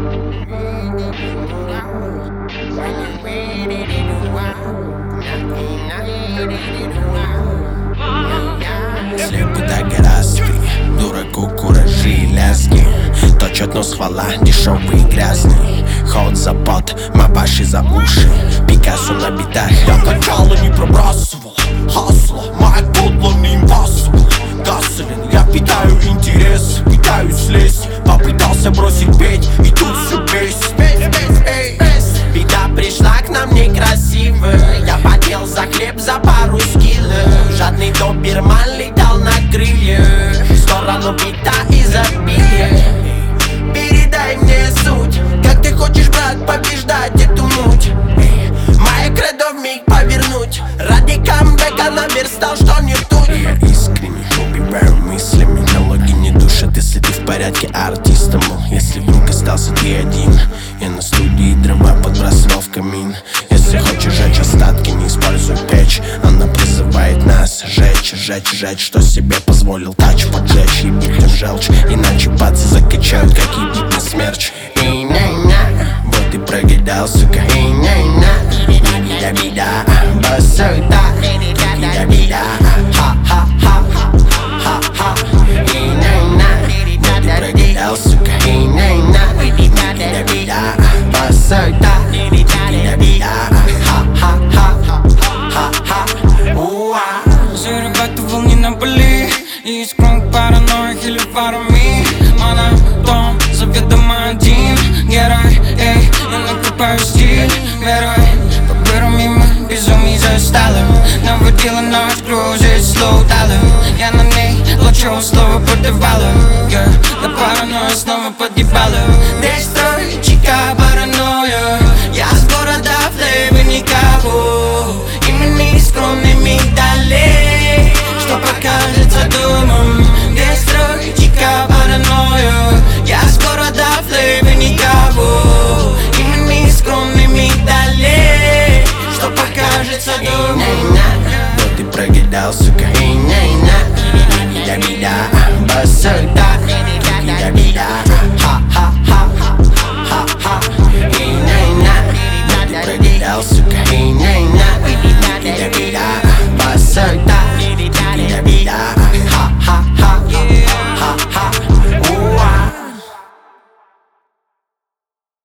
Слепый да гораздо, дураку куражи и лязги. Точат нос хвала, дешевый и грязный. Ход за пот, мабаши за уши. Пикассо на битах. Я качало не пробрасывал хасла, моя подло не impossible. Гаселин, я питаю интерес, пытаюсь слезть. Попытался бросить петь, и тут всю песнь. Беда пришла к нам некрасивая. Я потел за хлеб, за пару скиллов. Жадный доберман летал на крыльях в сторону бита изобилия. Передай мне суть, как ты хочешь, брат, побеждать эту муть. Моя кредо вмиг повернуть. Ради камбэка наверстал, что не тут. Я искренне убиваю мыслями. Налоги не душат, если ты в порядке артиста, мол. Если вдруг остался ты один, я на студии дрова подбрасывал в камин. Если хочешь жечь остатки, не используй печь. Она призывает нас жечь, жечь, жечь. Что себе позволил тач поджечь. Ебить им желчь, иначе пацы закачают, как ебить смерч. Вот и прогадал, сука. Беда, беда, басута. Беда, беда, ха-ха-ха, ха-ха. Вот и прогадал, сука. Беда, беда, басута. Беда, беда, ха-ха-ха, ха-ха. Зарабатываю волны на Бали. Есть круг параноик или парами. Монотон, заведомо один герой. Эй, я накрепаю стиль верой. Поберу мимо, безумий застала. Наводила ночь, кружит слоу талым. Я на ней лучшего слова подавала. На паранойю снова подъебала. Дестрой, чика, паранойя. Я с города флейвы никого. И мы не скромными далее, что покажется домом. Дестрой, чика, паранойя. Я с города флейвы никого. И мы не скромными далее, что покажется домом. Вот и прогадал, сука.